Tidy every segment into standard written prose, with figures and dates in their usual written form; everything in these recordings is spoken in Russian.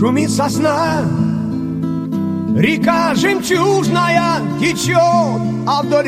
шумит сосна, река жемчужная течет, а вдоль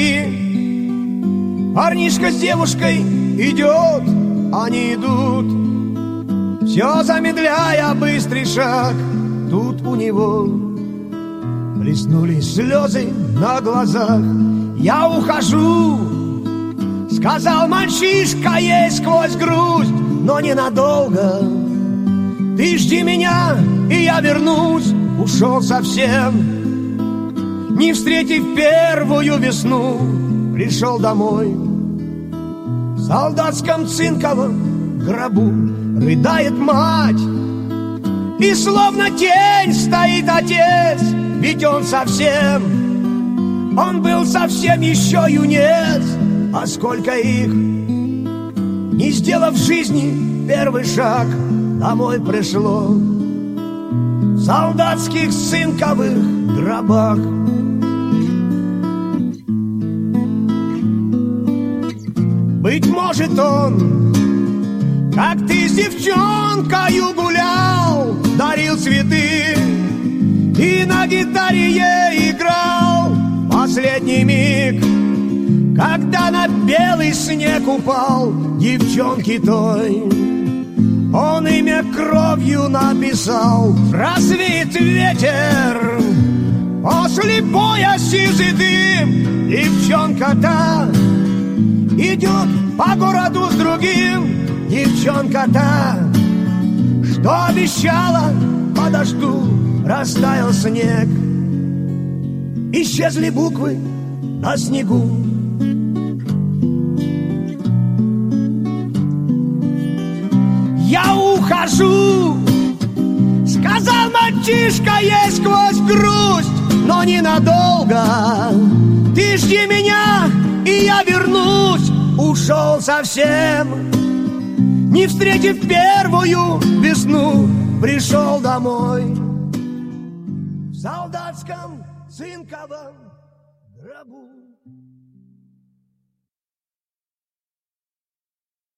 реки парнишка с девушкой идет, они идут, все замедляя быстрый шаг. Тут у него блеснули слезы на глазах. «Я ухожу», — сказал мальчишка ей сквозь грусть, «но ненадолго. Ты жди меня, и я вернусь». Ушел совсем, не встретив первую весну. Пришел домой, в солдатском цинковом гробу рыдает мать, и словно тень стоит отец. Ведь он был совсем еще юнец. А сколько их, не сделав в жизни первый шаг, домой пришло в солдатских цинковых гробах. Быть может, он, как ты с девчонкою гулял, дарил цветы и на гитаре ей играл. Последний миг, когда на белый снег упал девчонки той, он имя кровью написал. Развеет ветер, после боя сизый дым, девчонка-то идет по городу с другим. Девчонка-то, что обещала, подожду, растаял снег, исчезли буквы на снегу. «Я ухожу», — сказал мальчишка ей сквозь грусть, «но ненадолго. Ты жди меня, и я вернусь». Ушел совсем, не встретив первую весну. Пришел домой в солдатском цинковом гробу.